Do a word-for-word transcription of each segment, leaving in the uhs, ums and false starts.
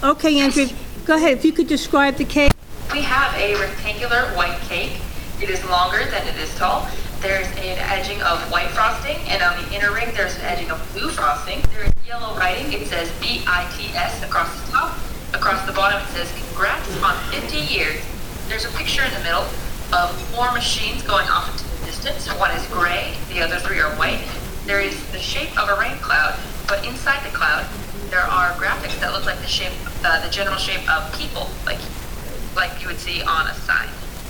Okay, Andrea, go ahead. If you could describe the cake. We have a rectangular white cake. It is longer than it is tall. There's an edging of white frosting, and on the inner ring there's an edging of blue frosting. There is yellow writing. It says B I T S across the top. Across the bottom it says congrats on fifty years. There's a picture in the middle of four machines going off into the distance. One is gray, the other three are white. There is the shape of a rain cloud, but inside the cloud there are graphics that look like the shape, uh, the general shape of people, like like you would see on a sign.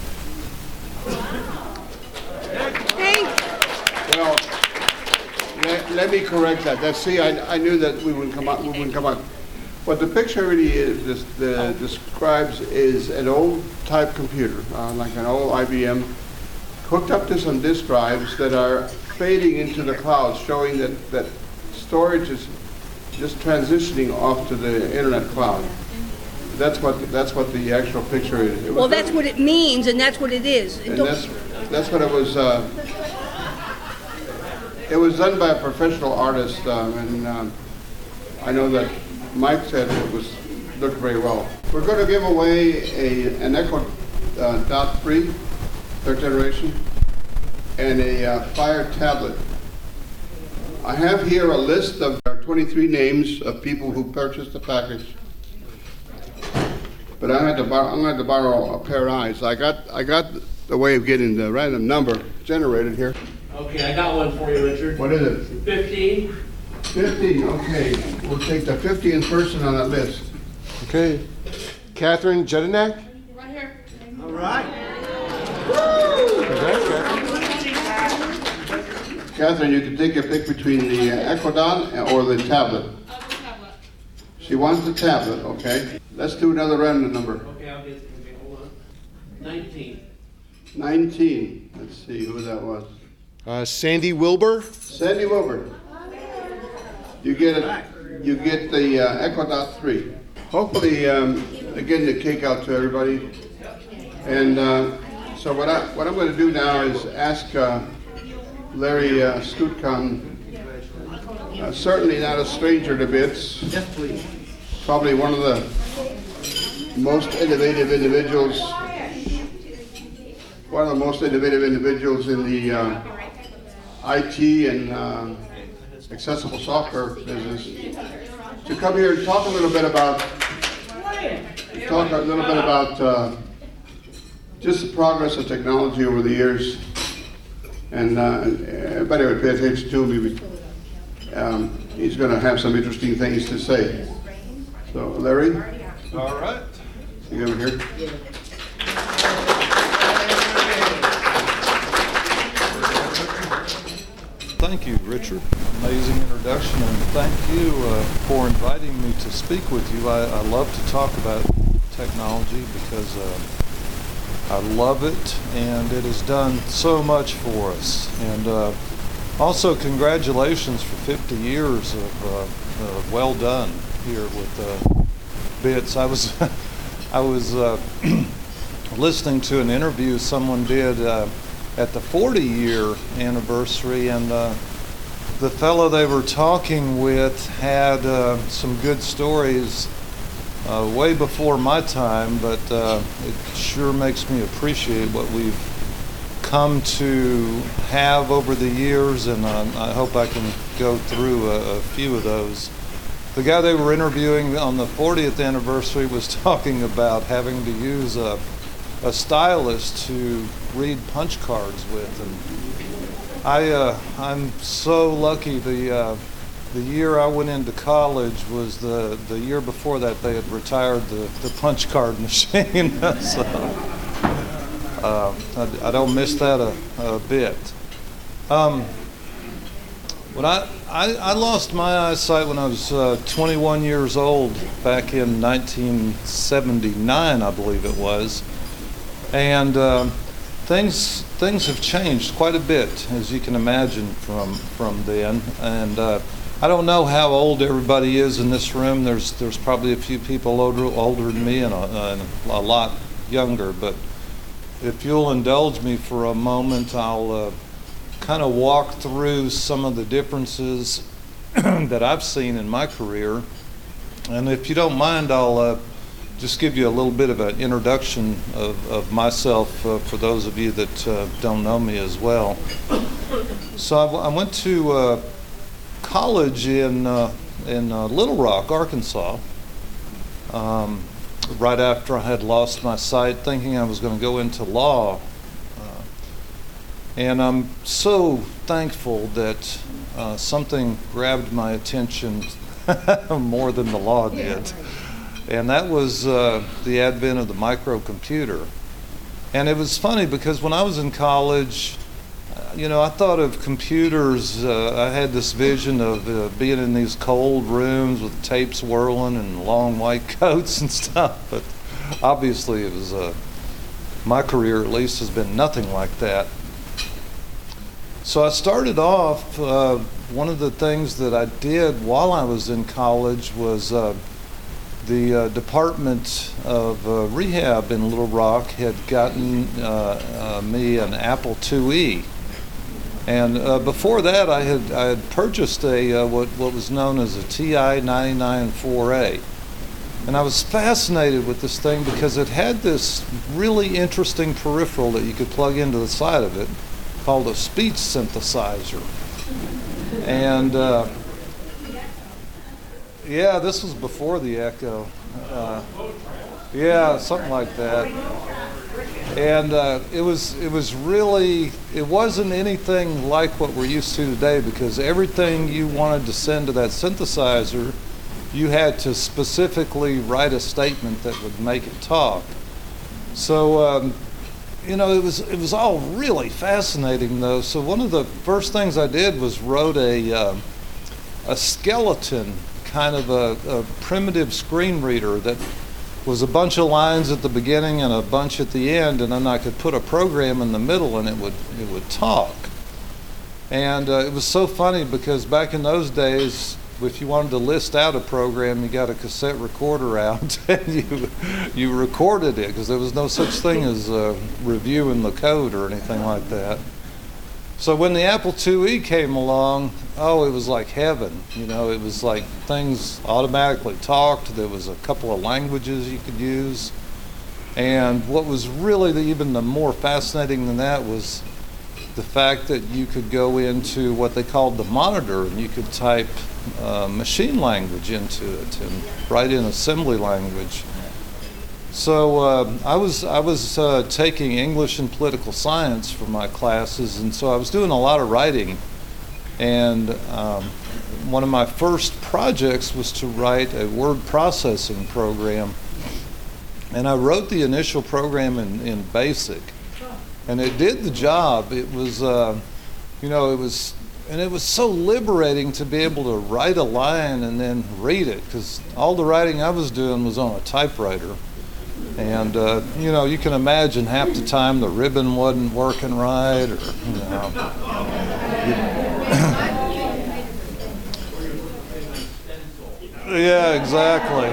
Well, let, let me correct that. That see, I, I knew that we wouldn't come out. We wouldn't come out. What the picture really is, this, the, describes is an old type computer, uh, like an old I B M, hooked up to some disk drives that are fading into the cloud, showing that, that storage is just transitioning off to the internet cloud. That's what that's what the actual picture is. It was Well, that's done, what it means, and that's what it is. and that's that's what it was. Uh, it was done by a professional artist, um, and um, I know that Mike said it was looked very well. We're going to give away a an Echo uh, Dot three, third generation, and a uh, Fire tablet. I have here a list of twenty-three names of people who purchased the package. But I had to borrow, I'm going to borrow a pair of eyes. I got, I got the way of getting the random number generated here. Okay, I got one for you, Richard. What is it? Fifteen. fifteen, okay. We'll take the fifteenth person on that list. Okay. Catherine Jedinak? Right here. All right. Catherine, you can take your pick between the uh, Echo Dot or the tablet. Uh, the tablet. She wants the tablet, okay. Let's do another random number. Okay, I'll get, okay, hold on. Nineteen. nineteen. Let's see who that was. Uh, Sandy Wilbur. Sandy Wilbur. You get it. You get the uh, Echo Dot three. Hopefully, um, again, the cake out to everybody. And uh, so what I what I'm going to do now is ask uh, Larry uh, Stutcon, uh, certainly not a stranger to bits. Yes, please. Probably one of the most innovative individuals. One of the most innovative individuals in the uh, I T and uh, accessible software business, to come here and talk a little bit about talk a little bit about uh, just the progress of technology over the years, and uh, everybody would pay attention to him. Um, he's going to have some interesting things to say. So, Larry, All right. you over here. Thank you, Richard. Amazing introduction, and thank you uh, for inviting me to speak with you. I, I love to talk about technology because uh, I love it, and it has done so much for us. And uh, also, congratulations for fifty years of uh, uh, well done here with uh, Bits. I was, I was uh, listening to an interview someone did uh, at the forty-year anniversary, and uh, the fellow they were talking with had uh, some good stories uh, way before my time, but uh, it sure makes me appreciate what we've come to have over the years, and uh, I hope I can go through a, a few of those. The guy they were interviewing on the fortieth anniversary was talking about having to use a a stylus to read punch cards with, and I uh, I'm so lucky. The uh, the year I went into college was the the year before that they had retired the, the punch card machine. So uh, I, I don't miss that a, a bit. Um, when I, I I lost my eyesight when I was uh, twenty-one years old back in nineteen seventy-nine, I believe it was. And uh, things things have changed quite a bit, as you can imagine, from from then. And uh, I don't know how old everybody is in this room. There's there's probably a few people older older than me and a, and a lot younger. But if you'll indulge me for a moment, I'll uh, kind of walk through some of the differences that I've seen in my career And if you don't mind, I'll uh, just give you a little bit of an introduction of, of myself uh, for those of you that uh, don't know me as well. So I, w- I went to uh, college in, uh, in uh, Little Rock, Arkansas, um, right after I had lost my sight, thinking I was going to go into law. Uh, and I'm so thankful that uh, something grabbed my attention more than the law did. And that was uh, the advent of the microcomputer. And it was funny because when I was in college, uh, you know, I thought of computers, uh, I had this vision of uh, being in these cold rooms with tapes whirling and long white coats and stuff. But obviously it was, uh, my career at least has been nothing like that. So I started off, uh, one of the things that I did while I was in college was uh, the uh, Department of uh, Rehab in Little Rock had gotten uh, uh, me an Apple two E. And uh, before that I had I had purchased a uh, what, what was known as a T I ninety-nine four A. And I was fascinated with this thing because it had this really interesting peripheral that you could plug into the side of it called a speech synthesizer. And uh, yeah, this was before the Echo. Uh, yeah, something like that. And uh, it was it was really, it wasn't anything like what we're used to today, because everything you wanted to send to that synthesizer, you had to specifically write a statement that would make it talk. So, um, you know, it was it was all really fascinating, though. So one of the first things I did was wrote a uh, a skeleton, kind of a, a primitive screen reader that was a bunch of lines at the beginning and a bunch at the end, and then I could put a program in the middle and it would it would talk. And uh, it was so funny because back in those days, if you wanted to list out a program, you got a cassette recorder out and you you recorded it, because there was no such thing as uh, reviewing the code or anything like that. So when the Apple two E came along, oh, it was like heaven. You know, it was like things automatically talked. There was a couple of languages you could use. And what was really the, even the more fascinating than that was the fact that you could go into what they called the monitor, and you could type uh, machine language into it and write in assembly language. So uh, I was I was uh, taking English and political science for my classes, and so I was doing a lot of writing. And um, one of my first projects was to write a word processing program. And I wrote the initial program in, in BASIC, and it did the job. It was, uh, you know, it was, and it was so liberating to be able to write a line and then read it, because all the writing I was doing was on a typewriter. And, uh, you know, you can imagine half the time the ribbon wasn't working right, or, you know. Yeah, exactly.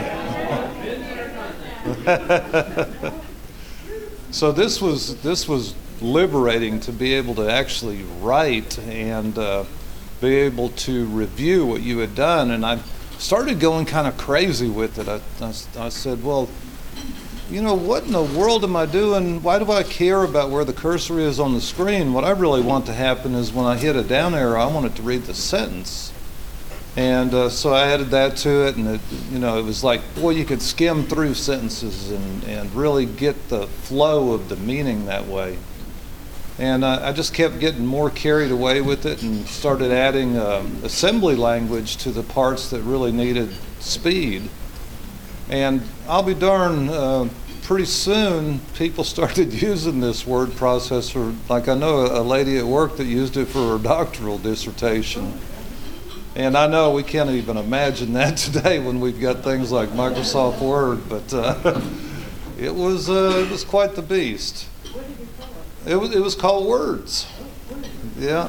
So this was this was liberating to be able to actually write and uh, be able to review what you had done. And I started going kind of crazy with it. I, I, I said, well, you know, what in the world am I doing? Why do I care about where the cursor is on the screen? What I really want to happen is when I hit a down arrow, I want it to read the sentence. And uh, so I added that to it, and it, you know, it was like, boy, you could skim through sentences and, and really get the flow of the meaning that way. And uh, I just kept getting more carried away with it and started adding um, assembly language to the parts that really needed speed. And I'll be darned, uh, pretty soon people started using this word processor. Like, I know a lady at work that used it for her doctoral dissertation. And I know we can't even imagine that today when we've got things like Microsoft Word, but uh, it was uh, it was quite the beast. It was it was called Words. Yeah.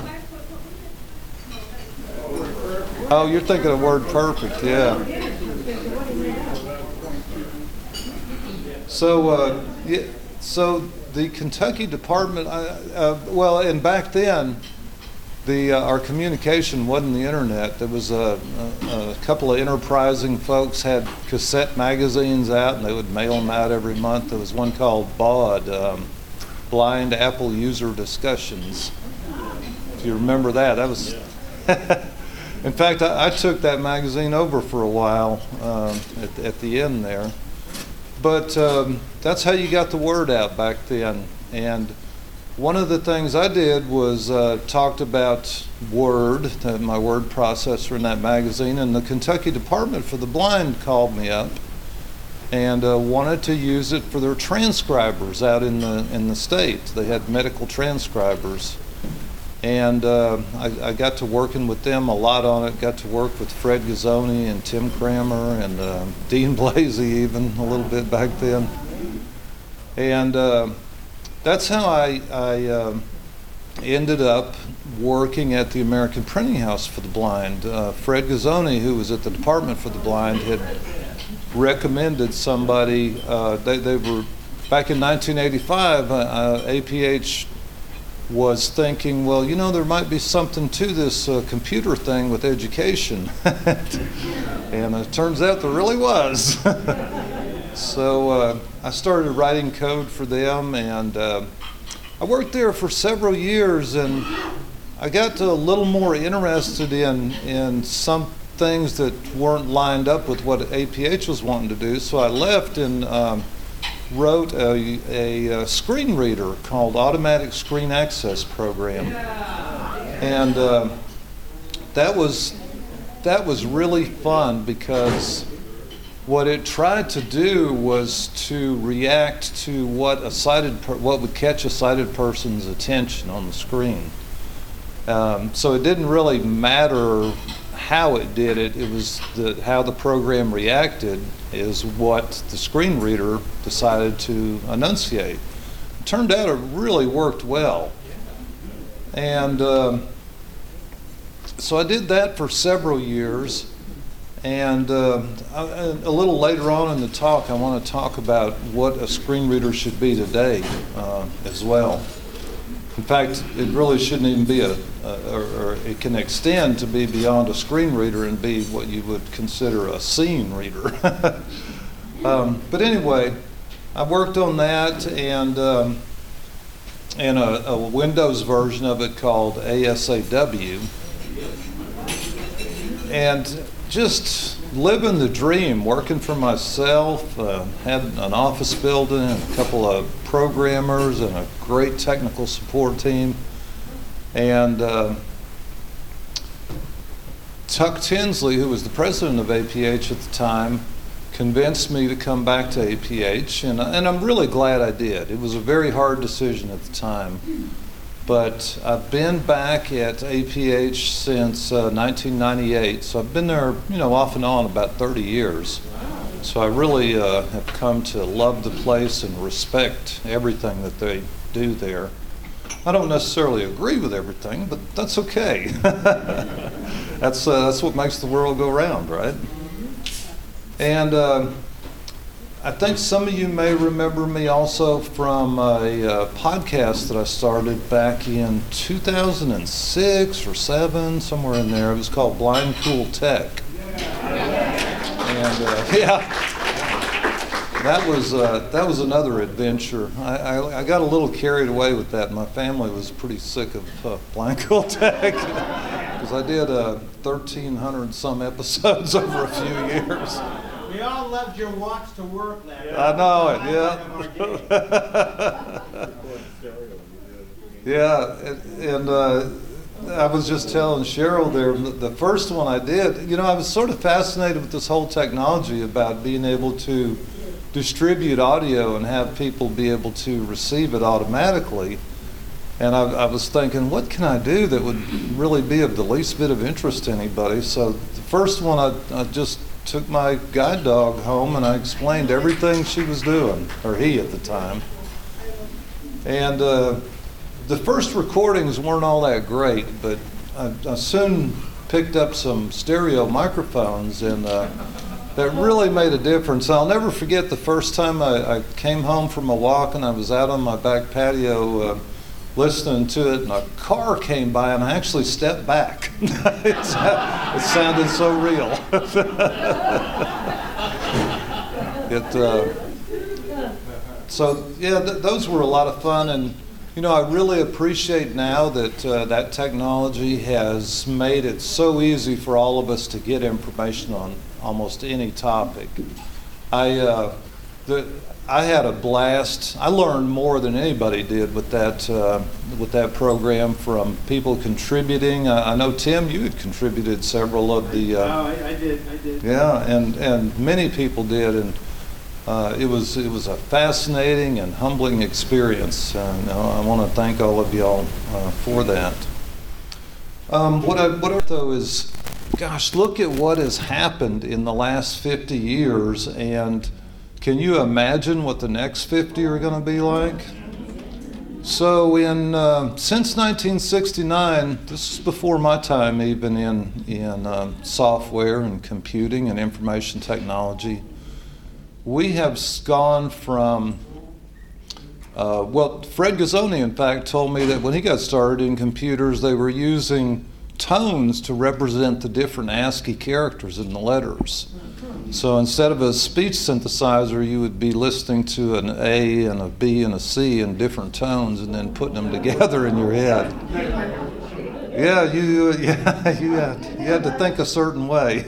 Oh, you're thinking of WordPerfect, yeah. So, uh, yeah, so the Kentucky Department, uh, uh, well, and back then, the uh, our communication wasn't the internet. There was a, a, a couple of enterprising folks had cassette magazines out, and they would mail them out every month. There was one called B A U D, um, Blind Apple User Discussions. If you remember that, that was. In fact, I, I took that magazine over for a while um, at, at the end there. But um, that's how you got the word out back then. And one of the things I did was uh, talked about Word, uh, my word processor in that magazine, and the Kentucky Department for the Blind called me up and uh, wanted to use it for their transcribers out in the in the state. They had medical transcribers. And uh, I, I got to working with them a lot on it. Got to work with Fred Gazzoni and Tim Kramer and uh, Dean Blasey even a little bit back then. And uh, that's how I, I uh, ended up working at the American Printing House for the Blind. Uh, Fred Gazzoni, who was at the Department for the Blind, had recommended somebody. Uh, they, they were back in nineteen eighty-five. Uh, A P H was thinking, well, you know, there might be something to this uh, computer thing with education. And it turns out there really was. So uh, I started writing code for them, and uh, I worked there for several years, and I got a little more interested in, in some things that weren't lined up with what A P H was wanting to do, so I left and um, wrote a, a, a screen reader called Automatic Screen Access Program, and uh, that was that was really fun because what it tried to do was to react to what a sighted per- what would catch a sighted person's attention on the screen. Um, so it didn't really matter how it did it, it was the, how the program reacted is what the screen reader decided to enunciate. It turned out it really worked well. And um, so I did that for several years. And uh, I, a little later on in the talk, I want to talk about what a screen reader should be today uh, as well. In fact, it really shouldn't even be a, a or, or it can extend to be beyond a screen reader and be what you would consider a scene reader. um, but anyway, I worked on that and um, and a, a Windows version of it called A S A W, and just living the dream, working for myself, uh, had an office building and a couple of programmers and a great technical support team. And uh, Tuck Tinsley, who was the president of A P H at the time, convinced me to come back to A P H, and, and I'm really glad I did. It was a very hard decision at the time. But I've been back at A P H since uh, nineteen ninety-eight, so I've been there, you know, off and on about thirty years. So I really uh, have come to love the place and respect everything that they do there. I don't necessarily agree with everything, but that's okay. that's uh, that's what makes the world go round, right? And uh, I think some of you may remember me also from a, a podcast that I started back in two thousand six or seven, somewhere in there. It was called Blind Cool Tech. And uh, yeah, that was uh, that was another adventure. I, I, I got a little carried away with that. My family was pretty sick of uh, Blind Cool Tech because I did uh, thirteen hundred some episodes over a few years. We all loved your walks to work that day. I know it, yeah. Yeah, and, and uh, I was just telling Cheryl there, the first one I did, you know, I was sort of fascinated with this whole technology about being able to distribute audio and have people be able to receive it automatically. And I, I was thinking, what can I do that would really be of the least bit of interest to anybody? So the first one, I, I just took my guide dog home and I explained everything she was doing, or he at the time. And uh, the first recordings weren't all that great, but I, I soon picked up some stereo microphones, and uh, that really made a difference. I'll never forget the first time I, I came home from a walk and I was out on my back patio uh, listening to it, and a car came by, and I actually stepped back. it, sounded, it sounded so real. it. Uh, so yeah, th- those were a lot of fun, and you know, I really appreciate now that uh, that technology has made it so easy for all of us to get information on almost any topic. I uh, the. I had a blast. I learned more than anybody did with that uh, with that program from people contributing. I, I know, Tim, you had contributed several of the. Uh, Oh, I, I did, I did. Yeah, and, and many people did, and uh, it was it was a fascinating and humbling experience. And uh, I want to thank all of y'all uh, for that. Um, what I what I though is, gosh, look at what has happened in the last fifty years, and can you imagine what the next fifty are going to be like? So in uh, since nineteen sixty-nine, this is before my time even in, in uh, software and computing and information technology, we have gone from, uh, well, Fred Gazzoni, in fact, told me that when he got started in computers, they were using tones to represent the different ASCII characters in the letters. So instead of a speech synthesizer, you would be listening to an A and a B and a C in different tones and then putting them together in your head. Yeah, you yeah you had you had to think a certain way.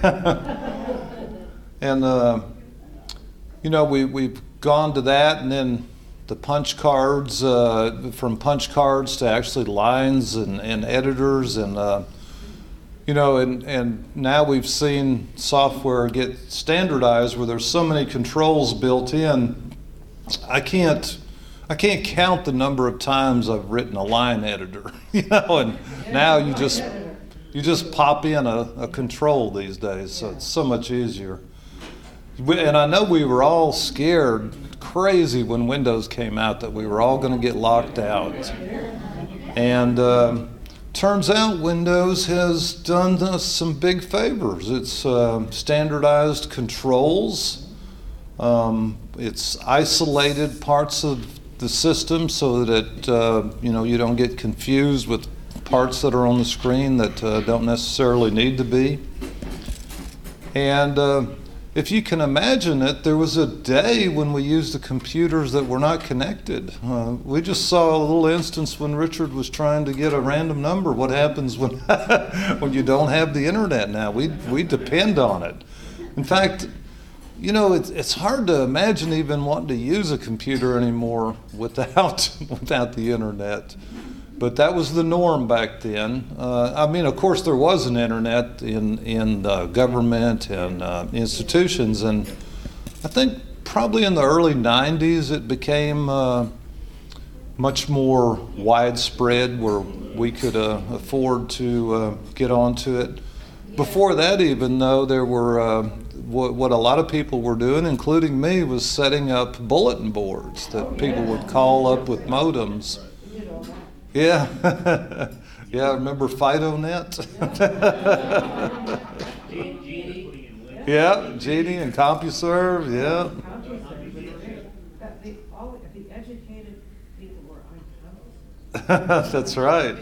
and uh, you know we we've gone to that, and then the punch cards, uh, from punch cards to actually lines and, and editors and. Uh, You know, and, and now we've seen software get standardized where there's so many controls built in. I can't, I can't count the number of times I've written a line editor. You know, and now you just, you just pop in a, a control these days, so it's so much easier. And I know we were all scared, crazy when Windows came out that we were all going to get locked out, and. Um, Turns out Windows has done us some big favors. It's uh, standardized controls. Um, it's isolated parts of the system so that uh, you know you don't get confused with parts that are on the screen that uh, don't necessarily need to be. And uh, if you can imagine it, there was a day when we used the computers that were not connected. Uh, we just saw a little instance when Richard was trying to get a random number. What happens when when you don't have the internet now? We we depend on it. In fact, you know, it's it's hard to imagine even wanting to use a computer anymore without without the internet. But that was the norm back then. Uh, I mean, of course, there was an internet in in uh, government and uh, institutions, and I think probably in the early nineties it became uh, much more widespread where we could uh, afford to uh, get onto it. Before that, even though, there were uh, what, what a lot of people were doing, including me, was setting up bulletin boards that people would call up with modems. Yeah, yeah. Remember FidoNet? Yeah, Genie and CompuServe. Yeah. The educated people were unconscious. That's right.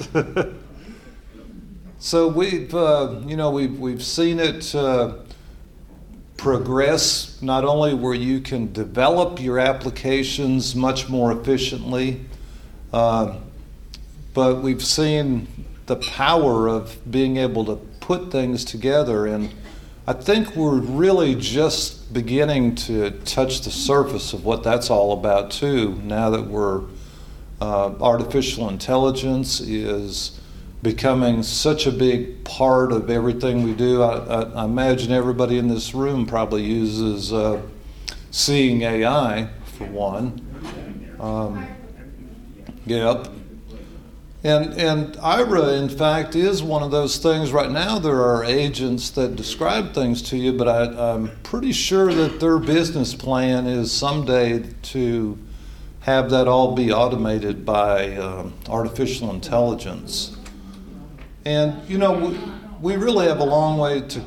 So we've, uh, you know, we've we've seen it uh, progress. Not only where you can develop your applications much more efficiently. Uh, But we've seen the power of being able to put things together, and I think we're really just beginning to touch the surface of what that's all about too, now that we're uh, artificial intelligence is becoming such a big part of everything we do. I, I, I imagine everybody in this room probably uses uh, Seeing A I for one. Um, yep. And and I R A, in fact, is one of those things. Right now there are agents that describe things to you, but I, I'm pretty sure that their business plan is someday to have that all be automated by um, artificial intelligence. And, you know, we, we really have a long way to...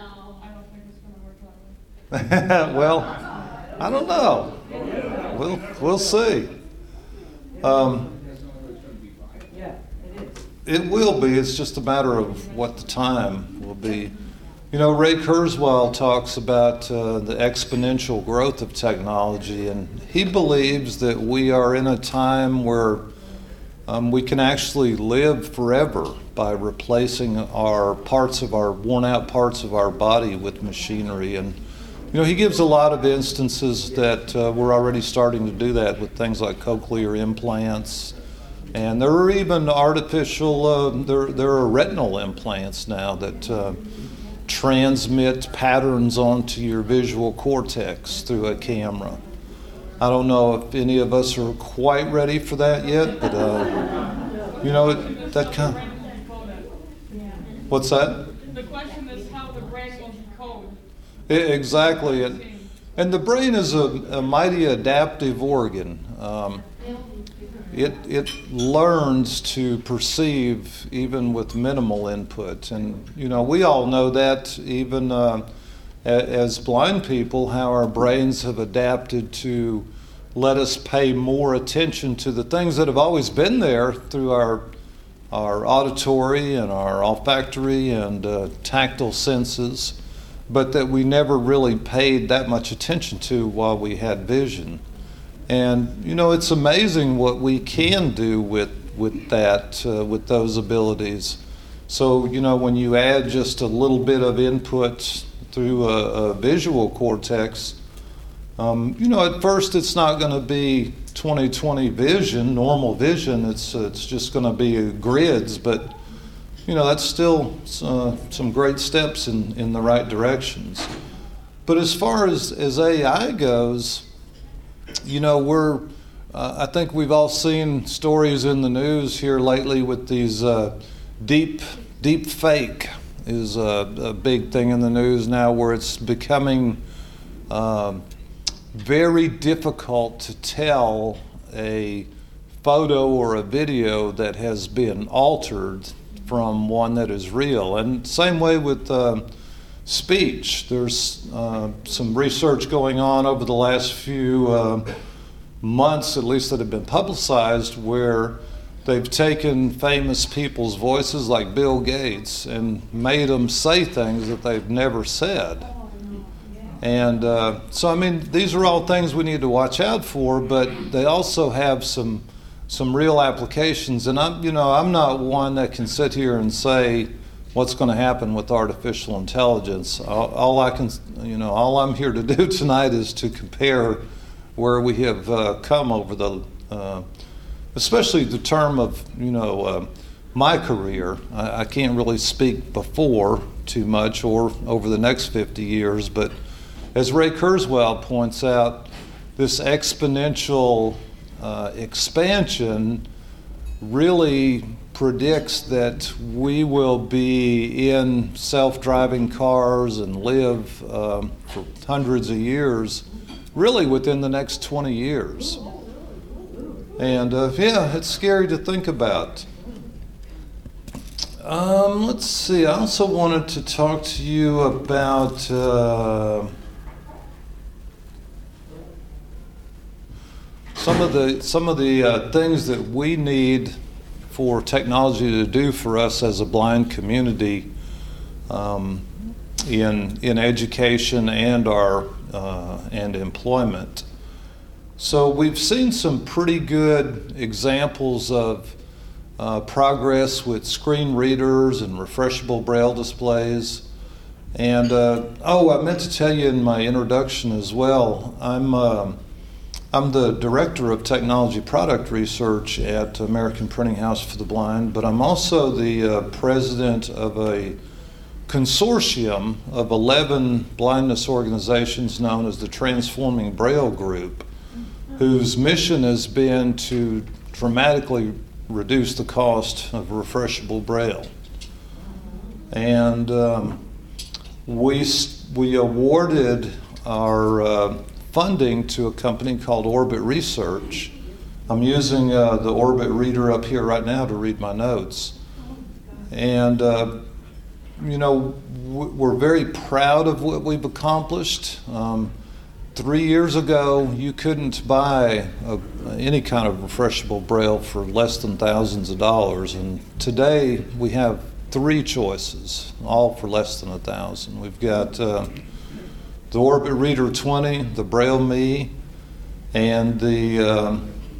Well, I don't know. We'll, we'll see. Um, It will be. It's just a matter of what the time will be. You know, Ray Kurzweil talks about uh, the exponential growth of technology, and he believes that we are in a time where um, we can actually live forever by replacing our parts of our worn out parts of our body with machinery. And you know, he gives a lot of instances that uh, we're already starting to do that with things like cochlear implants. And there are even artificial, uh, there, there are retinal implants now that uh, transmit patterns onto your visual cortex through a camera. I don't know if any of us are quite ready for that yet, but uh, you know, it, that kind of, what's that? The question is how the brain will decode. I- exactly. And, and the brain is a, a mighty adaptive organ. Um, It, it learns to perceive even with minimal input. And, you know, we all know that even uh, a, as blind people, how our brains have adapted to let us pay more attention to the things that have always been there through our, our auditory and our olfactory and uh, tactile senses, but that we never really paid that much attention to while we had vision. And, you know, it's amazing what we can do with, with that, uh, with those abilities. So, you know, when you add just a little bit of input through a, a visual cortex, um, you know, at first it's not going to be twenty twenty vision, normal vision. It's, uh, it's just going to be grids, but, you know, that's still uh, some great steps in, in the right directions. But as far as, as A I goes, you know, we're, uh, I think we've all seen stories in the news here lately with these uh, deep, deep fake is a, a big thing in the news now, where it's becoming um, very difficult to tell a photo or a video that has been altered from one that is real. And same way with uh, speech. There's uh, some research going on over the last few uh, months, at least, that have been publicized, where they've taken famous people's voices like Bill Gates and made them say things that they've never said. And uh, so, I mean, these are all things we need to watch out for, but they also have some some real applications. And I'm, you know, I'm not one that can sit here and say what's going to happen with artificial intelligence. All, all I can, you know, all I'm here to do tonight is to compare where we have uh, come over the, uh, especially the term of, you know, uh, my career. I, I can't really speak before too much or over the next fifty years, but as Ray Kurzweil points out, this exponential uh, expansion really predicts that we will be in self-driving cars and live um, for hundreds of years, really within the next twenty years. And uh, yeah, it's scary to think about. Um, let's see, I also wanted to talk to you about uh, some of the some of the uh, things that we need for technology to do for us as a blind community um, in in education and our uh, and employment. So we've seen some pretty good examples of uh, progress with screen readers and refreshable braille displays. And uh, oh, I meant to tell you in my introduction as well, I'm uh, I'm the Director of Technology Product Research at American Printing House for the Blind, but I'm also the uh, president of a consortium of eleven blindness organizations known as the Transforming Braille Group, whose mission has been to dramatically reduce the cost of refreshable braille. And um, we, we awarded our uh, funding to a company called Orbit Research. I'm using uh, the Orbit reader up here right now to read my notes. And, uh, you know, we're very proud of what we've accomplished. Um, three years ago, you couldn't buy a, any kind of refreshable Braille for less than thousands of dollars. And today, we have three choices, all for less than a thousand. We've got uh, the Orbit Reader twenty, the Braille Me, and the, uh,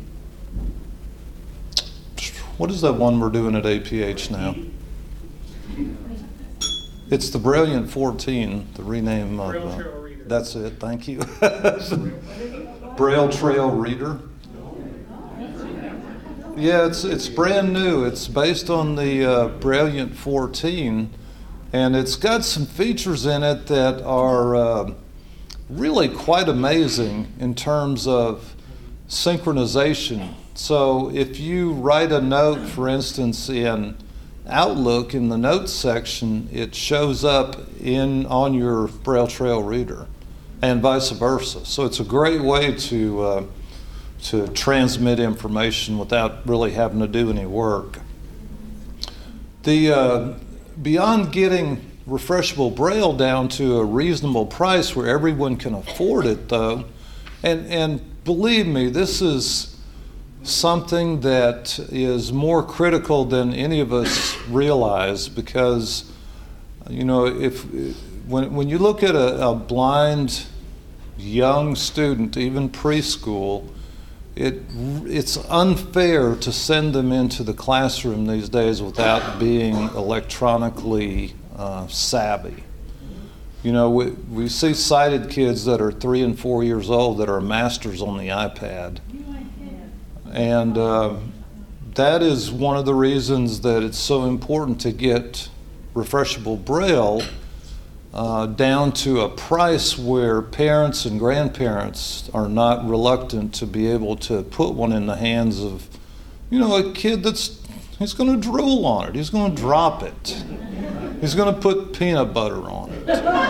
what is that one we're doing at A P H now? It's the Brilliant fourteen, the rename of, Braille uh, Trail Reader. that's it, thank you. Braille Trail Reader. Yeah, it's it's brand new. It's based on the uh, Brilliant fourteen, and it's got some features in it that are uh, really quite amazing in terms of synchronization. So if you write a note, for instance, in Outlook, in the notes section, it shows up in on your Braille Trail Reader, and vice versa. So it's a great way to uh, to transmit information without really having to do any work. The uh, beyond getting refreshable Braille down to a reasonable price where everyone can afford it, though, and and believe me, this is something that is more critical than any of us realize, because you know, if when when you look at a, a blind young student, even preschool, it it's unfair to send them into the classroom these days without being electronically uh, savvy. You know, we, we see sighted kids that are three and four years old that are masters on the iPad. And uh, that is one of the reasons that it's so important to get refreshable Braille uh, down to a price where parents and grandparents are not reluctant to be able to put one in the hands of, you know, a kid that's, he's going to drool on it, he's going to drop it, he's going to put peanut butter on it.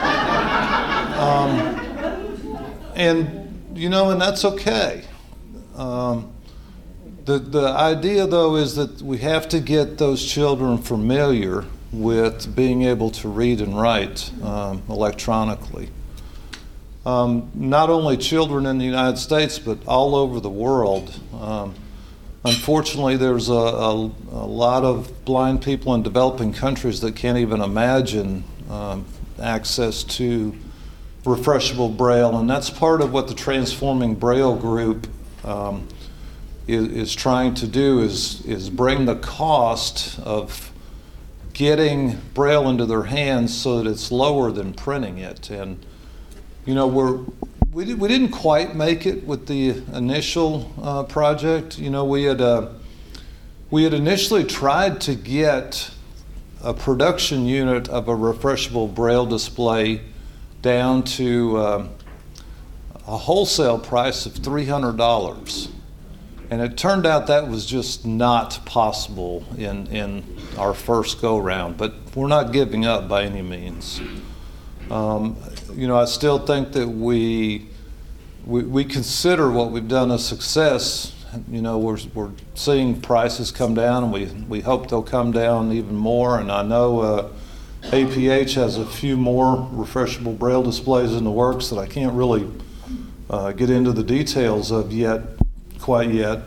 Um, and, you know, and that's okay. Um, The, the idea, though, is that we have to get those children familiar with being able to read and write um, electronically. Um, not only children in the United States, but all over the world. Um, unfortunately, there's a, a, a lot of blind people in developing countries that can't even imagine um, access to refreshable Braille, and that's part of what the Transforming Braille group um, Is, is trying to do is is bring the cost of getting Braille into their hands so that it's lower than printing it. And you know, we're we did, we didn't quite make it with the initial uh, project. You know, we had uh, we had initially tried to get a production unit of a refreshable Braille display down to uh, a wholesale price of three hundred dollars. And it turned out that was just not possible in, in our first go-round, but we're not giving up by any means. Um, you know, I still think that we, we we consider what we've done a success. You know, we're we're seeing prices come down, and we we hope they'll come down even more. And I know uh, A P H has a few more refreshable Braille displays in the works that I can't really uh, get into the details of yet. Quite yet,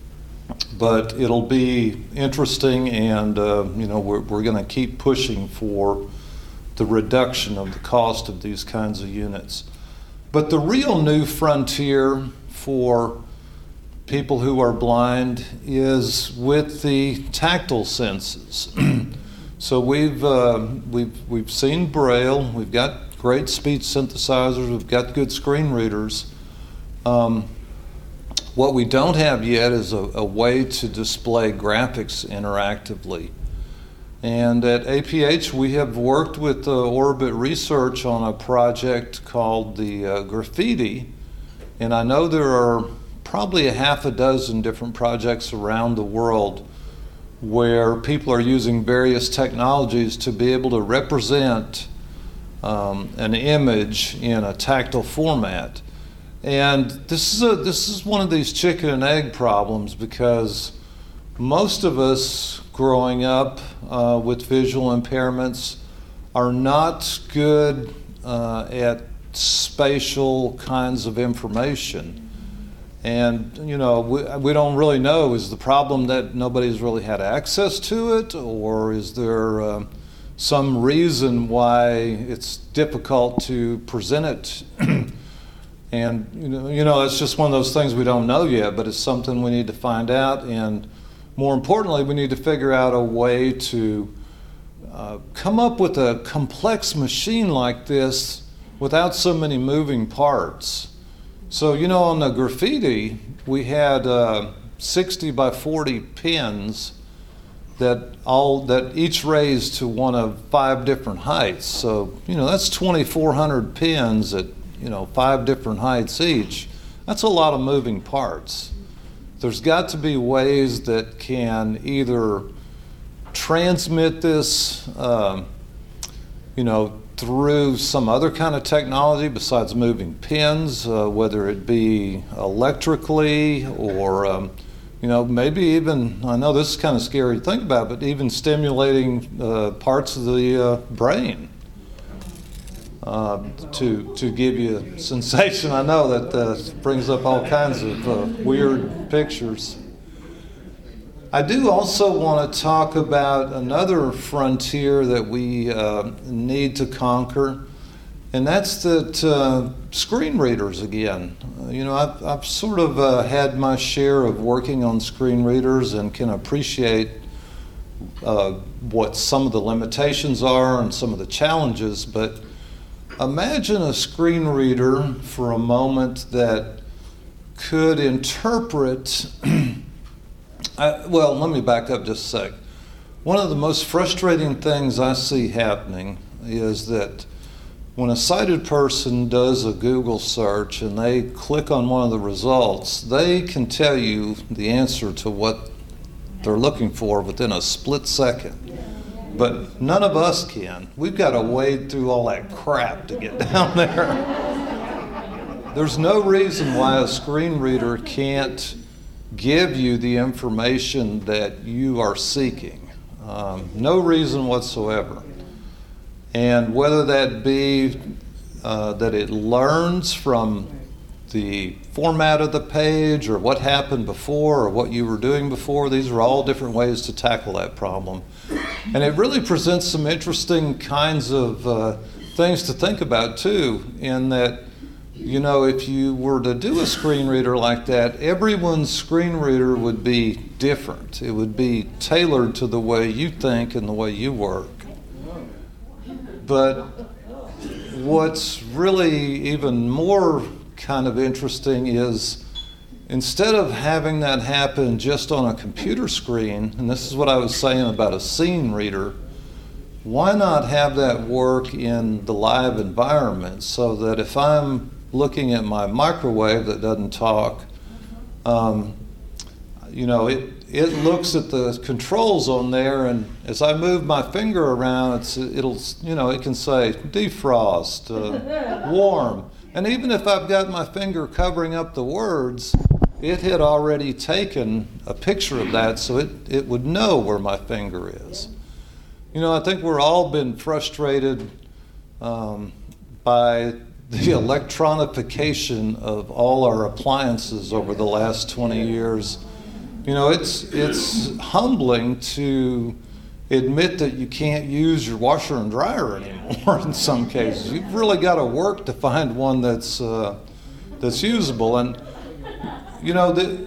but it'll be interesting, and uh, you know, we're we're going to keep pushing for the reduction of the cost of these kinds of units. But the real new frontier for people who are blind is with the tactile senses. So we've uh, we've we've seen Braille, we've got great speech synthesizers, we've got good screen readers. Um, What we don't have yet is a, a way to display graphics interactively. And at A P H, we have worked with uh, Orbit Research on a project called the uh, Graffiti. And I know there are probably a half a dozen different projects around the world where people are using various technologies to be able to represent um, an image in a tactile format. And this is a this is one of these chicken and egg problems, because most of us growing up uh, with visual impairments are not good uh, at spatial kinds of information. And, you know, we, we don't really know, is the problem that nobody's really had access to it, or is there uh, some reason why it's difficult to present it? And, you know, you know, it's just one of those things we don't know yet, but it's something we need to find out. And more importantly, we need to figure out a way to uh, come up with a complex machine like this without so many moving parts. So, you know, on the graffiti, we had uh, sixty by forty pins that all that each raised to one of five different heights. So, you know, that's twenty-four hundred pins at, you know, five different heights each. That's a lot of moving parts. There's got to be ways that can either transmit this, um, you know, through some other kind of technology besides moving pins, uh, whether it be electrically or, um, you know, maybe even, I know this is kind of scary to think about, but even stimulating uh, parts of the uh, brain uh, to, to give you a sensation. I know that uh, brings up all kinds of uh, weird pictures. I do also want to talk about another frontier that we uh, need to conquer, and that's that uh, screen readers again. Uh, you know, I've, I've sort of uh, had my share of working on screen readers and can appreciate uh, what some of the limitations are and some of the challenges, but imagine a screen reader for a moment that could interpret I, well, let me back up just a sec. One of the most frustrating things I see happening is that when a sighted person does a Google search and they click on one of the results, they can tell you the answer to what they're looking for within a split second. But none of us can. We've got to wade through all that crap to get down there. There's no reason why a screen reader can't give you the information that you are seeking. Um, no reason whatsoever. And whether that be uh, that it learns from the format of the page or what happened before or what you were doing before, these are all different ways to tackle that problem. And it really presents some interesting kinds of uh, things to think about too, in that, you know, if you were to do a screen reader like that, everyone's screen reader would be different. It would be tailored to the way you think and the way you work. But what's really even more kind of interesting is instead of having that happen just on a computer screen, and this is what I was saying about a scene reader, why not have that work in the live environment so that if I'm looking at my microwave that doesn't talk, um, you know, it it looks at the controls on there, and as I move my finger around, it's it'll you know it can say defrost, uh, warm, and even if I've got my finger covering up the words, it had already taken a picture of that, so it it would know where my finger is. You know, I think we're all been frustrated um, by the electronification of all our appliances over the last twenty years. You know, it's it's humbling to admit that you can't use your washer and dryer anymore in some cases. You've really got to work to find one that's uh, that's usable. And you know, the,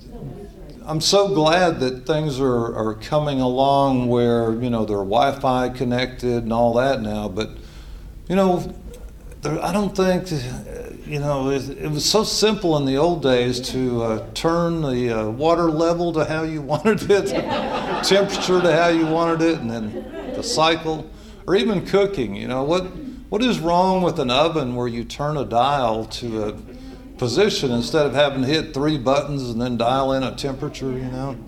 I'm so glad that things are, are coming along where, you know, they're Wi-Fi connected and all that now, but you know, there, I don't think, you know, it, it was so simple in the old days to uh, turn the uh, water level to how you wanted it, temperature to how you wanted it, and then the cycle, or even cooking. You know, what what is wrong with an oven where you turn a dial to a position instead of having to hit three buttons and then dial in a temperature, you know?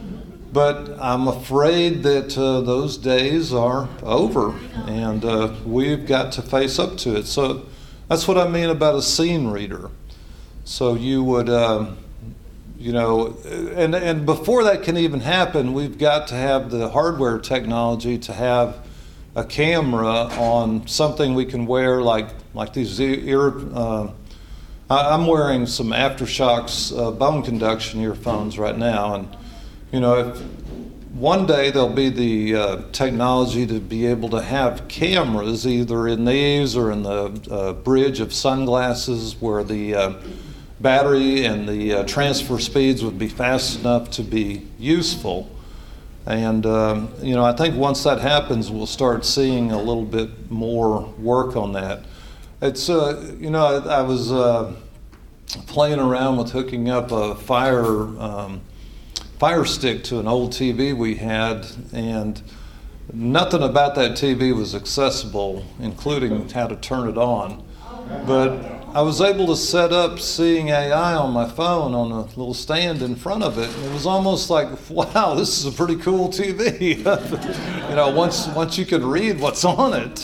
But I'm afraid that uh, those days are over, and uh, we've got to face up to it. So that's what I mean about a scene reader. So you would, um, you know, and, and before that can even happen, we've got to have the hardware technology to have a camera on something we can wear, like like these ear. Uh, I, I'm wearing some AfterShokz uh, bone conduction earphones right now, and you know, if one day there'll be the uh, technology to be able to have cameras either in these or in the uh, bridge of sunglasses, where the uh, battery and the uh, transfer speeds would be fast enough to be useful. And, um, you know, I think once that happens, we'll start seeing a little bit more work on that. It's, uh, you know, I, I was uh, playing around with hooking up a fire, um, fire stick to an old T V we had, and nothing about that T V was accessible, including how to turn it on. But I was able to set up Seeing A I on my phone on a little stand in front of it. And it was almost like, wow, this is a pretty cool T V. You know, once once you could read what's on it.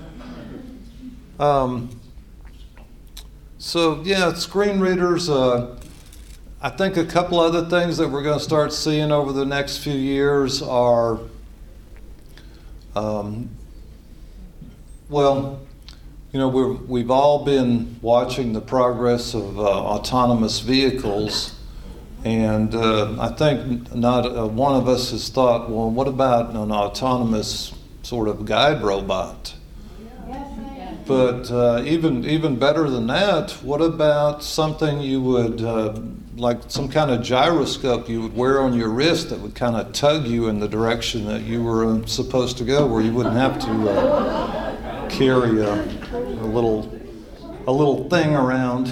Um, so yeah, screen readers. Uh, I think a couple other things that we're going to start seeing over the next few years are, um, well. You know, we're, we've all been watching the progress of uh, autonomous vehicles, and uh, I think not uh, one of us has thought, well, what about an autonomous sort of guide robot? But uh, even even better than that, what about something you would, uh, like some kind of gyroscope you would wear on your wrist that would kind of tug you in the direction that you were supposed to go, where you wouldn't have to uh, carry a, a little a little thing around.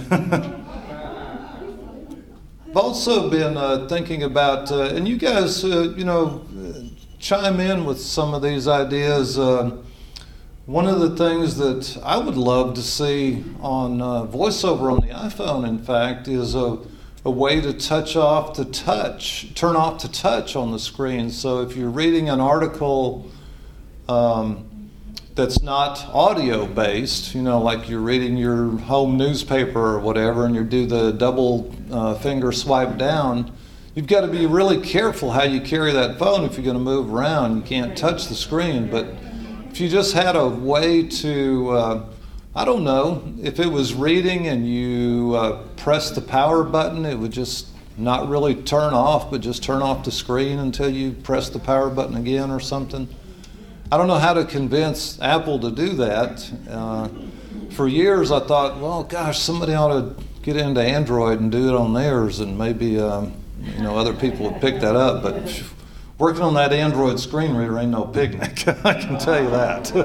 I've also been uh, thinking about, uh, and you guys, uh, you know, chime in with some of these ideas. Uh, One of the things that I would love to see on uh, VoiceOver on the iPhone, in fact, is a, a way to touch off the touch, turn off the touch on the screen. So if you're reading an article um, that's not audio based, you know, like you're reading your home newspaper or whatever, and you do the double uh, finger swipe down, you've got to be really careful how you carry that phone if you're going to move around. You can't touch the screen, but if you just had a way to, uh, I don't know, if it was reading and you uh, press the power button, it would just not really turn off, but just turn off the screen until you press the power button again or something. I don't know how to convince Apple to do that. Uh, for years I thought, well, gosh, somebody ought to get into Android and do it on theirs, and maybe um, you know, other people would pick that up. But phew, working on that Android screen reader ain't no picnic, I can tell you that.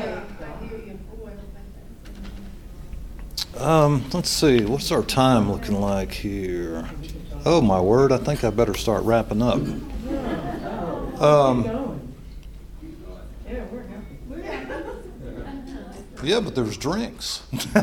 um, let's see, what's our time looking like here? Oh my word, I think I better start wrapping up. Um, yeah, but there's drinks.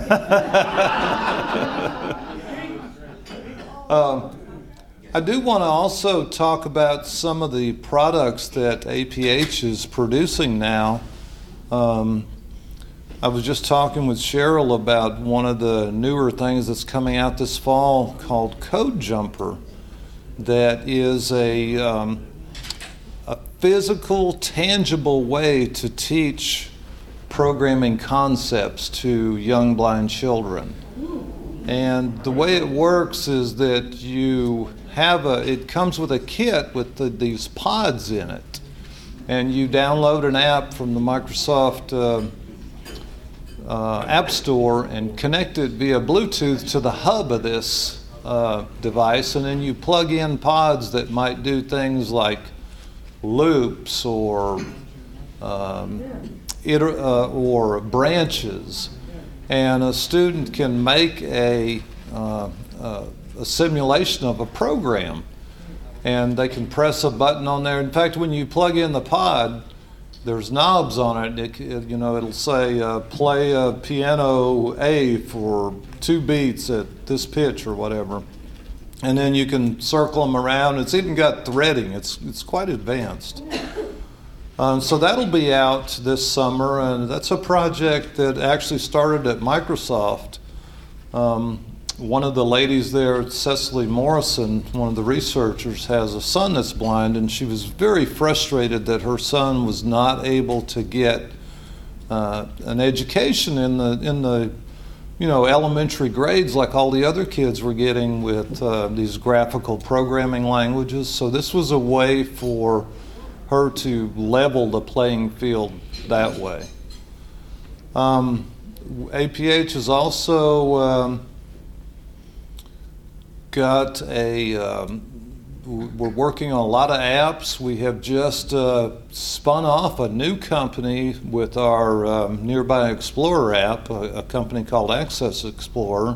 um, I do want to also talk about some of the products that A P H is producing now. Um, I was just talking with Cheryl about one of the newer things that's coming out this fall called Code Jumper, that is a, um, a physical, tangible way to teach programming concepts to young blind children. And the way it works is that you have a, it comes with a kit with the, these pods in it, and you download an app from the Microsoft uh, uh, App Store and connect it via Bluetooth to the hub of this uh, device, and then you plug in pods that might do things like loops or um, iter- uh, or branches, and a student can make a uh, uh, a simulation of a program, and they can press a button on there. In fact, when you plug in the pod, there's knobs on it. It, it you know, it'll say uh, play a piano A for two beats at this pitch or whatever, and then you can circle them around. It's even got threading. It's it's quite advanced. Um, so that'll be out this summer, and that's a project that actually started at Microsoft. Um, One of the ladies there, Cecily Morrison, one of the researchers, has a son that's blind, and she was very frustrated that her son was not able to get uh, an education in the in the you know elementary grades like all the other kids were getting with uh, these graphical programming languages. So this was a way for her to level the playing field that way. Um, A P H has also um, got a, um, we're working on a lot of apps. We have just uh, spun off a new company with our um, Nearby Explorer app, a, a company called Access Explorer.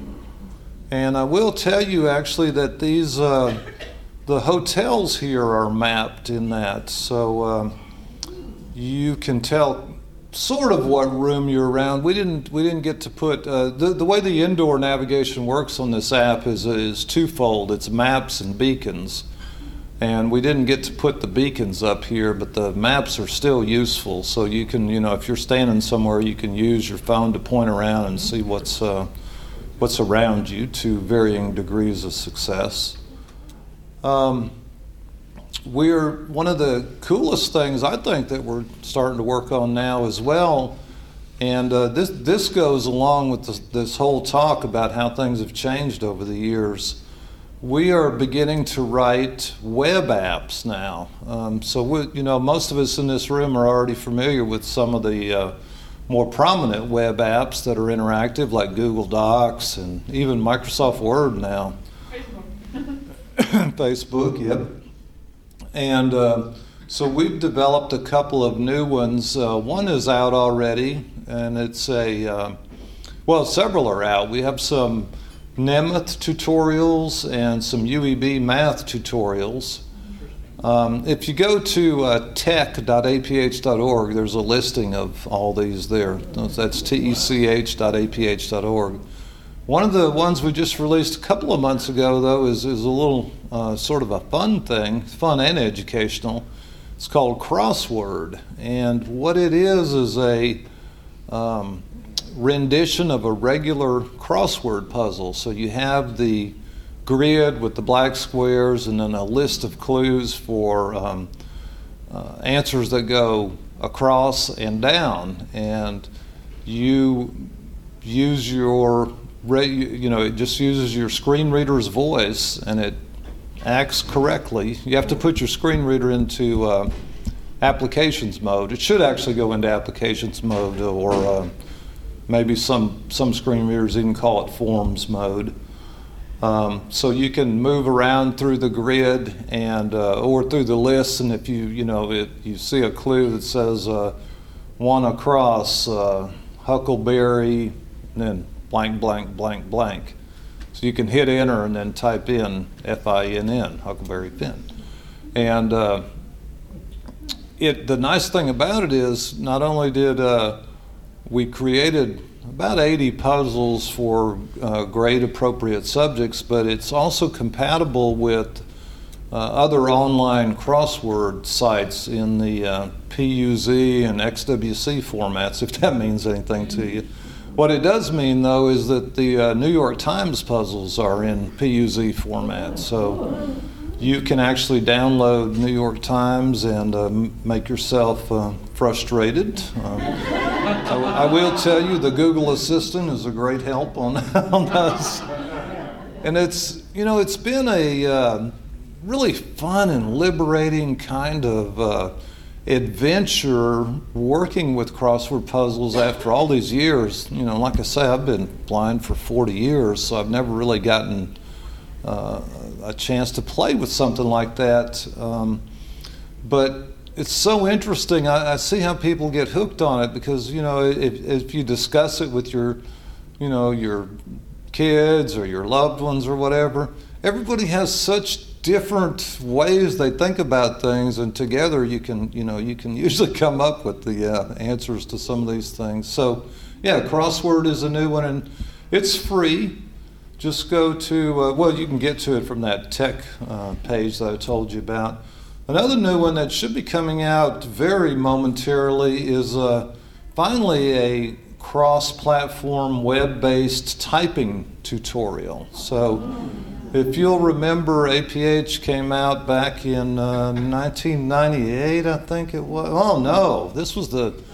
And I will tell you actually that these, uh, the hotels here are mapped in that. So um, you can tell sort of what room you're around. We didn't we didn't get to put uh, the the way the indoor navigation works on this app is is twofold. It's maps and beacons, and we didn't get to put the beacons up here, but the maps are still useful. So you can you know if you're standing somewhere, you can use your phone to point around and see what's uh, what's around you to varying degrees of success. Um, We're one of the coolest things I think that we're starting to work on now as well, and uh, this this goes along with this, this whole talk about how things have changed over the years. We are beginning to write web apps now. Um, so we, you know, most of us in this room are already familiar with some of the uh, more prominent web apps that are interactive, like Google Docs and even Microsoft Word now. Facebook. Facebook, yep. And uh, so we've developed a couple of new ones. Uh, one is out already, and it's a, uh, well, several are out. We have some Nemeth tutorials and some U E B math tutorials. Um, if you go to uh, tech dot a p h dot org, there's a listing of all these there. That's tech dot a p h dot org. One of the ones we just released a couple of months ago, though, is, is a little uh, sort of a fun thing, fun and educational. It's called Crossword. And what it is is a um, rendition of a regular crossword puzzle. So you have the grid with the black squares and then a list of clues for um, uh, answers that go across and down. And you use your you know, it just uses your screen reader's voice and it acts correctly. You have to put your screen reader into uh, applications mode. It should actually go into applications mode, or uh, maybe some, some screen readers even call it forms mode. Um, so you can move around through the grid and uh, or through the lists, and if you you know it, you see a clue that says uh, one across uh, Huckleberry, and then blank, blank, blank, blank. So you can hit enter and then type in F I N N, Huckleberry Finn. And uh, it the nice thing about it is not only did uh, we created about eighty puzzles for uh, grade appropriate subjects, but it's also compatible with uh, other online crossword sites in the uh, P U Z and X W C formats, if that means anything to you. What it does mean, though, is that the uh, New York Times puzzles are in P U Z format. So you can actually download New York Times and uh, make yourself uh, frustrated. Um, I, I will tell you the Google Assistant is a great help on, on those. And it's, you know, it's been a uh, really fun and liberating kind of uh, adventure working with crossword puzzles after all these years. You know, like I say, I've been blind for forty years, so I've never really gotten uh, a chance to play with something like that. Um, but it's so interesting. I, I see how people get hooked on it because, you know, if, if you discuss it with your, you know, your kids or your loved ones or whatever, everybody has such different ways they think about things, and together you can, you know, you can usually come up with the uh, answers to some of these things. So, yeah, Crossword is a new one, and it's free. Just go to, uh, well, you can get to it from that tech uh, page that I told you about. Another new one that should be coming out very momentarily is uh, finally a cross-platform web-based typing tutorial. So if you'll remember, A P H came out back in uh, nineteen ninety-eight, I think it was. Oh no, this was the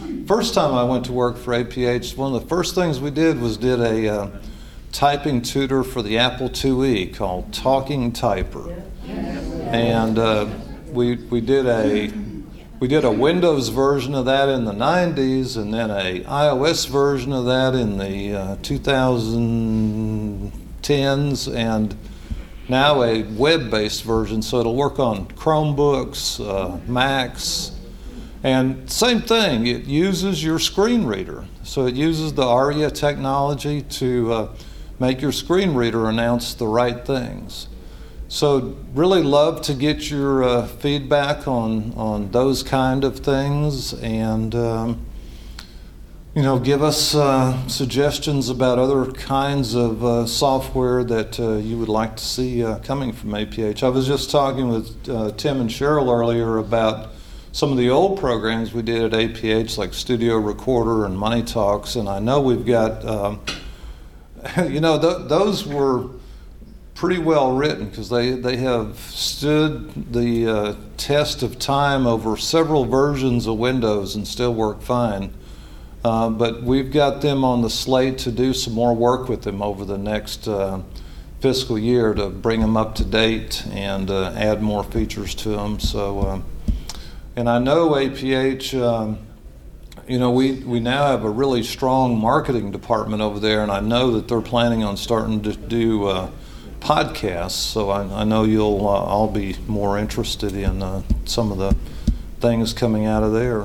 first time I went to work for A P H, one of the first things we did was did a uh, typing tutor for the Apple two E called Talking Typer. And uh, we we did a we did a Windows version of that in the nineties, and then a iOS version of that in the uh, twenty tens, and now a web-based version, so it'll work on Chromebooks, uh, Macs, and same thing, it uses your screen reader. So it uses the ARIA technology to uh, make your screen reader announce the right things. So really love to get your uh, feedback on, on those kind of things, and um, you know, give us uh, suggestions about other kinds of uh, software that uh, you would like to see uh, coming from A P H. I was just talking with uh, Tim and Cheryl earlier about some of the old programs we did at A P H, like Studio Recorder and Money Talks, and I know we've got, um, you know, th- those were pretty well written because they, they have stood the uh, test of time over several versions of Windows and still work fine. Uh, but we've got them on the slate to do some more work with them over the next uh, fiscal year to bring them up to date and uh, add more features to them. So, uh, and I know A P H, um, you know, we, we now have a really strong marketing department over there, and I know that they're planning on starting to do uh, podcasts. So I, I know you'll uh, all be more interested in uh, some of the things coming out of there.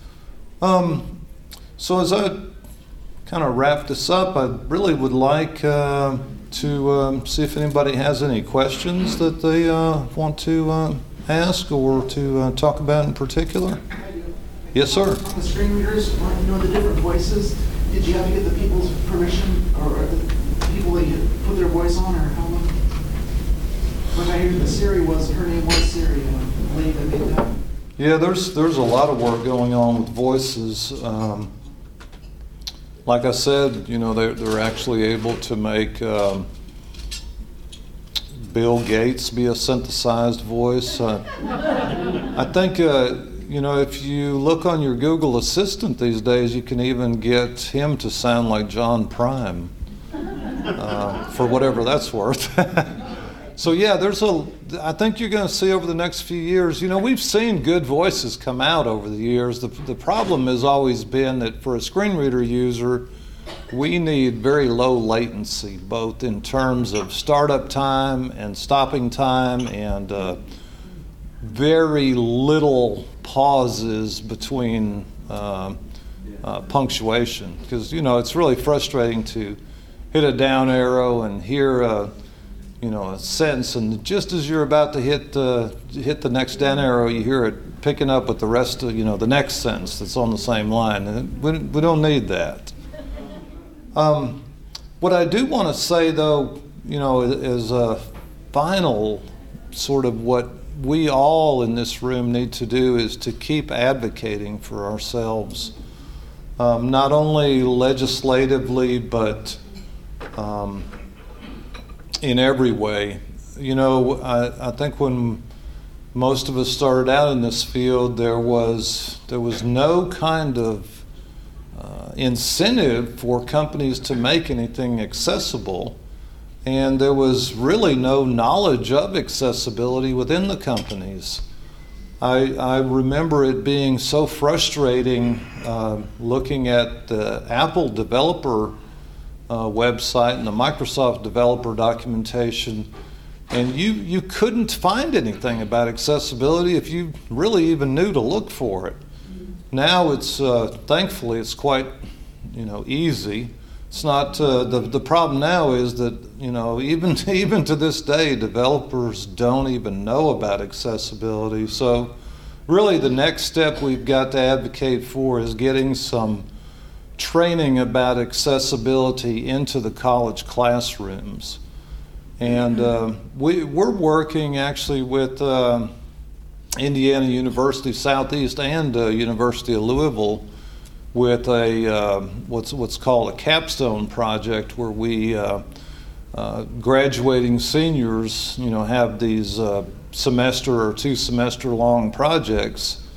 Um, So as I kind of wrap this up, I really would like uh, to um, see if anybody has any questions that they uh, want to uh, ask or to uh, talk about in particular. I do. Yes, sir. On the screen readers, want to know the different voices. Did you have to get the people's permission, or or the people that you put their voice on, or how long? What I heard the Siri was, her name was Siri, and the lady that made that. Yeah, there's there's a lot of work going on with voices. Um, Like I said, you know, they're, they're actually able to make um, Bill Gates be a synthesized voice. Uh, I think, uh, you know, if you look on your Google Assistant these days, you can even get him to sound like John Prime, uh, for whatever that's worth. So yeah, there's a, I think you're going to see over the next few years, you know, we've seen good voices come out over the years. The, the problem has always been that for a screen reader user, we need very low latency, both in terms of startup time and stopping time, and uh, very little pauses between uh, uh, punctuation. Because, you know, it's really frustrating to hit a down arrow and hear a, you know, a sentence, and just as you're about to hit uh, hit the next down arrow, you hear it picking up with the rest of, you know, the next sentence that's on the same line. And we, we don't need that. Um, what I do want to say, though, you know, is a final sort of what we all in this room need to do is to keep advocating for ourselves, um, not only legislatively, but um, in every way. You know, I, I think when most of us started out in this field, there was there was no kind of uh, incentive for companies to make anything accessible, and there was really no knowledge of accessibility within the companies. I, I remember it being so frustrating uh, looking at the Apple developer Uh, website and the Microsoft developer documentation, and you you couldn't find anything about accessibility if you really even knew to look for it. Now it's uh, thankfully it's quite, you know, easy. It's not uh, the the problem now is that, you know, even even to this day, developers don't even know about accessibility. So really the next step we've got to advocate for is getting some training about accessibility into the college classrooms. And uh, we, we're working actually with uh, Indiana University Southeast and uh, University of Louisville with a uh, what's what's called a capstone project, where we uh, uh, graduating seniors, you know, have these uh, semester or two semester long projects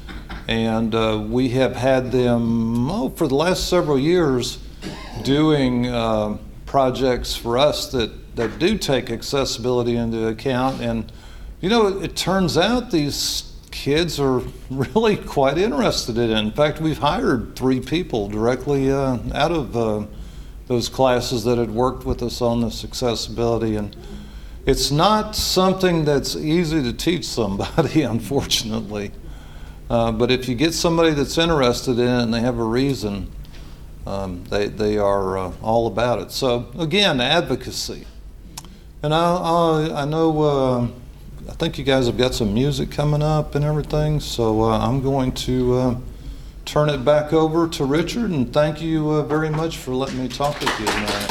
And uh, we have had them, oh, for the last several years, doing uh, projects for us that, that do take accessibility into account. And, you know, it, it turns out these kids are really quite interested in it. In fact, we've hired three people directly uh, out of uh, those classes that had worked with us on this accessibility. And it's not something that's easy to teach somebody, unfortunately. Uh, but if you get somebody that's interested in it and they have a reason, um, they, they are uh, all about it. So again, advocacy. And I, I, I know, uh, I think you guys have got some music coming up and everything, so uh, I'm going to uh, turn it back over to Richard, and thank you uh, very much for letting me talk with you tonight.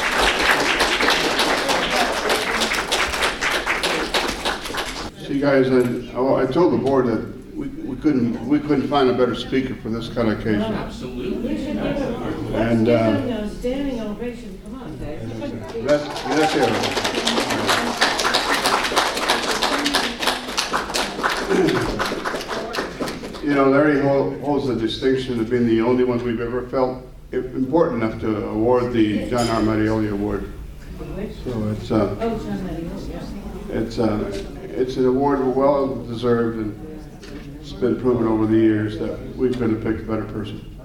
See, guys, I, oh, I told the board that we, we couldn't we couldn't find a better speaker for this kind of occasion. We should give him, And, let's uh, give him a standing ovation, come on, Dave. Let's, let's hear it. You know, Larry hol- holds the distinction of being the only one we've ever felt it important enough to award the John R. Mattioli Award. So it's uh, Oh, John Mattioli, yes. it's uh, it's an award well deserved, and it's been proven over the years that we couldn't have picked a better person.